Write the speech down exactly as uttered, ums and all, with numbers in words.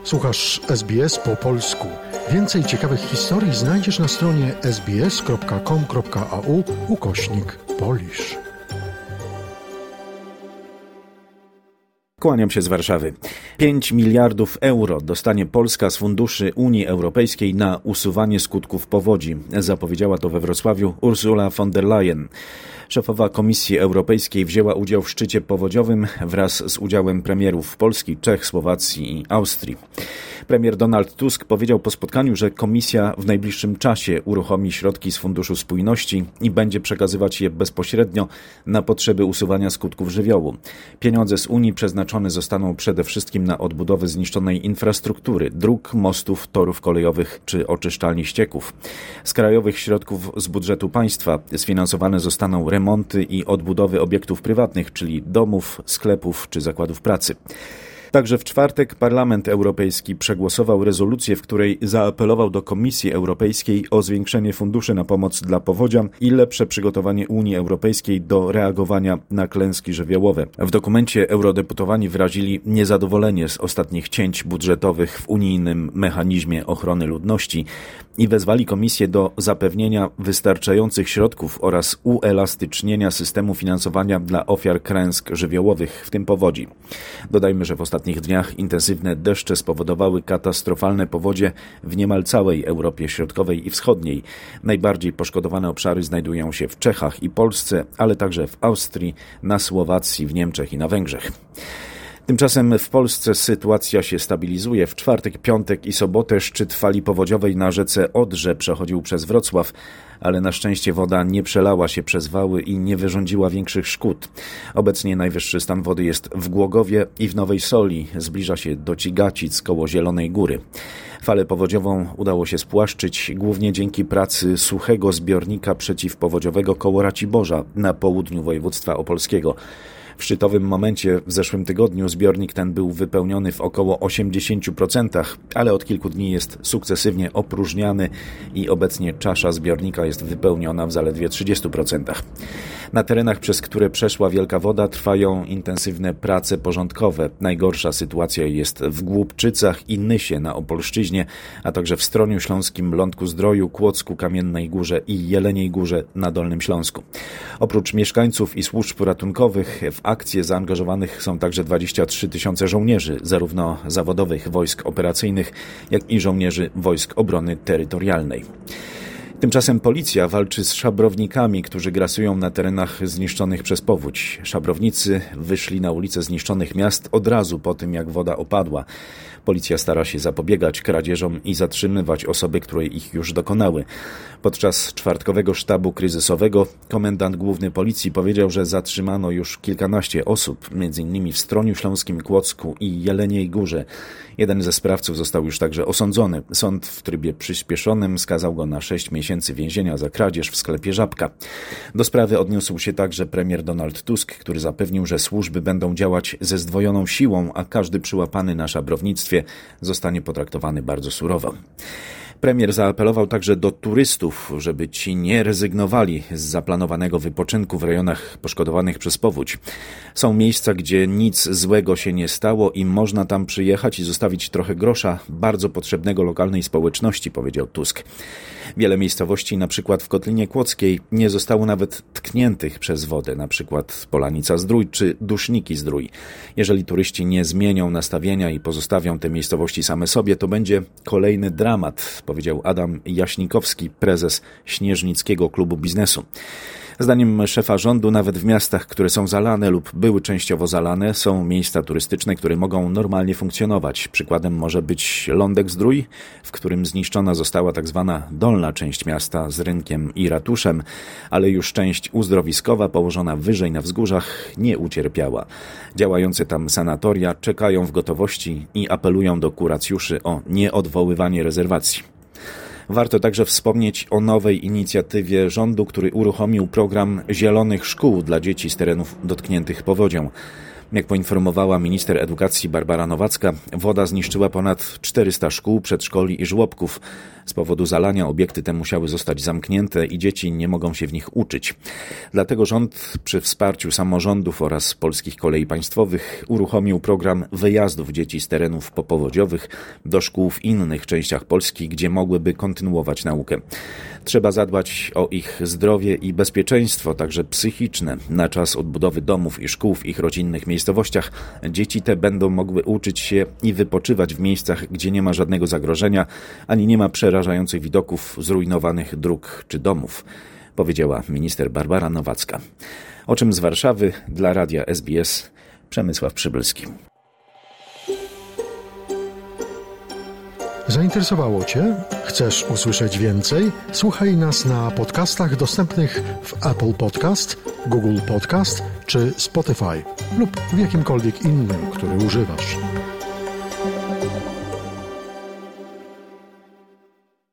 Słuchasz S B S po polsku. Więcej ciekawych historii znajdziesz na stronie sbs.com.au ukośnik Polish. Kłaniam się z Warszawy. pięć miliardów euro dostanie Polska z funduszy Unii Europejskiej na usuwanie skutków powodzi. Zapowiedziała to we Wrocławiu Ursula von der Leyen. Szefowa Komisji Europejskiej wzięła udział w szczycie powodziowym wraz z udziałem premierów Polski, Czech, Słowacji i Austrii. Premier Donald Tusk powiedział po spotkaniu, że Komisja w najbliższym czasie uruchomi środki z Funduszu Spójności i będzie przekazywać je bezpośrednio na potrzeby usuwania skutków żywiołu. Pieniądze z Unii przeznaczone zostaną przede wszystkim na odbudowę zniszczonej infrastruktury, dróg, mostów, torów kolejowych czy oczyszczalni ścieków. Z krajowych środków z budżetu państwa sfinansowane zostaną remonty i odbudowy obiektów prywatnych, czyli domów, sklepów czy zakładów pracy. Także w czwartek Parlament Europejski przegłosował rezolucję, w której zaapelował do Komisji Europejskiej o zwiększenie funduszy na pomoc dla powodzian i lepsze przygotowanie Unii Europejskiej do reagowania na klęski żywiołowe. W dokumencie eurodeputowani wyrazili niezadowolenie z ostatnich cięć budżetowych w unijnym mechanizmie ochrony ludności i wezwali Komisję do zapewnienia wystarczających środków oraz uelastycznienia systemu finansowania dla ofiar klęsk żywiołowych, w tym powodzi. Dodajmy, że w ostatnich W ostatnich dniach intensywne deszcze spowodowały katastrofalne powodzie w niemal całej Europie Środkowej i Wschodniej. Najbardziej poszkodowane obszary znajdują się w Czechach i Polsce, ale także w Austrii, na Słowacji, w Niemczech i na Węgrzech. Tymczasem w Polsce sytuacja się stabilizuje. W czwartek, piątek i sobotę szczyt fali powodziowej na rzece Odrze przechodził przez Wrocław, ale na szczęście woda nie przelała się przez wały i nie wyrządziła większych szkód. Obecnie najwyższy stan wody jest w Głogowie i w Nowej Soli. Zbliża się do Cigacic koło Zielonej Góry. Falę powodziową udało się spłaszczyć głównie dzięki pracy suchego zbiornika przeciwpowodziowego koło Raciborza na południu województwa opolskiego. W szczytowym momencie w zeszłym tygodniu zbiornik ten był wypełniony w około osiemdziesiąt procent, ale od kilku dni jest sukcesywnie opróżniany i obecnie czasza zbiornika jest wypełniona w zaledwie trzydzieści procent. Na terenach, przez które przeszła wielka woda, trwają intensywne prace porządkowe. Najgorsza sytuacja jest w Głubczycach i Nysie na Opolszczyźnie, a także w Stroniu Śląskim, Lądku-Zdroju, Kłodzku, Kamiennej Górze i Jeleniej Górze na Dolnym Śląsku. Oprócz mieszkańców i służb ratunkowych w akcje zaangażowanych są także dwadzieścia trzy tysiące żołnierzy, zarówno zawodowych wojsk operacyjnych, jak i żołnierzy Wojsk Obrony Terytorialnej. Tymczasem policja walczy z szabrownikami, którzy grasują na terenach zniszczonych przez powódź. Szabrownicy wyszli na ulice zniszczonych miast od razu po tym, jak woda opadła. Policja stara się zapobiegać kradzieżom i zatrzymywać osoby, które ich już dokonały. Podczas czwartkowego sztabu kryzysowego komendant główny policji powiedział, że zatrzymano już kilkanaście osób, między innymi w Stroniu Śląskim, Kłodzku i Jeleniej Górze. Jeden ze sprawców został już także osądzony. Sąd w trybie przyspieszonym skazał go na sześć miesięcy więzienia za kradzież w sklepie Żabka. Do sprawy odniósł się także premier Donald Tusk, który zapewnił, że służby będą działać ze zdwojoną siłą, a każdy przyłapany na szabrownictwie zostanie potraktowany bardzo surowo. Premier zaapelował także do turystów, żeby ci nie rezygnowali z zaplanowanego wypoczynku w rejonach poszkodowanych przez powódź. Są miejsca, gdzie nic złego się nie stało i można tam przyjechać i zostawić trochę grosza, bardzo potrzebnego lokalnej społeczności, powiedział Tusk. Wiele miejscowości, na przykład w Kotlinie Kłodzkiej, nie zostało nawet tkniętych przez wodę, na przykład Polanica Zdrój czy Duszniki Zdrój. Jeżeli turyści nie zmienią nastawienia i pozostawią te miejscowości same sobie, to będzie kolejny dramat, powiedział Adam Jaśnikowski, prezes Śnieżnickiego Klubu Biznesu. Zdaniem szefa rządu nawet w miastach, które są zalane lub były częściowo zalane, są miejsca turystyczne, które mogą normalnie funkcjonować. Przykładem może być Lądek Zdrój, w którym zniszczona została tak zwana dolna część miasta z rynkiem i ratuszem, ale już część uzdrowiskowa położona wyżej na wzgórzach nie ucierpiała. Działające tam sanatoria czekają w gotowości i apelują do kuracjuszy o nieodwoływanie rezerwacji. Warto także wspomnieć o nowej inicjatywie rządu, który uruchomił program Zielonych Szkół dla dzieci z terenów dotkniętych powodzią. Jak poinformowała minister edukacji Barbara Nowacka, woda zniszczyła ponad czterysta szkół, przedszkoli i żłobków. Z powodu zalania obiekty te musiały zostać zamknięte i dzieci nie mogą się w nich uczyć. Dlatego rząd przy wsparciu samorządów oraz Polskich Kolei Państwowych uruchomił program wyjazdów dzieci z terenów popowodziowych do szkół w innych częściach Polski, gdzie mogłyby kontynuować naukę. Trzeba zadbać o ich zdrowie i bezpieczeństwo, także psychiczne. Na czas odbudowy domów i szkół w ich rodzinnych miejscowościach dzieci te będą mogły uczyć się i wypoczywać w miejscach, gdzie nie ma żadnego zagrożenia, ani nie ma przerażających widoków zrujnowanych dróg czy domów, powiedziała minister Barbara Nowacka. O czym z Warszawy dla Radia S B S Przemysław Przybylski. Zainteresowało Cię? Chcesz usłyszeć więcej? Słuchaj nas na podcastach dostępnych w Apple Podcast, Google Podcast czy Spotify lub w jakimkolwiek innym, który używasz.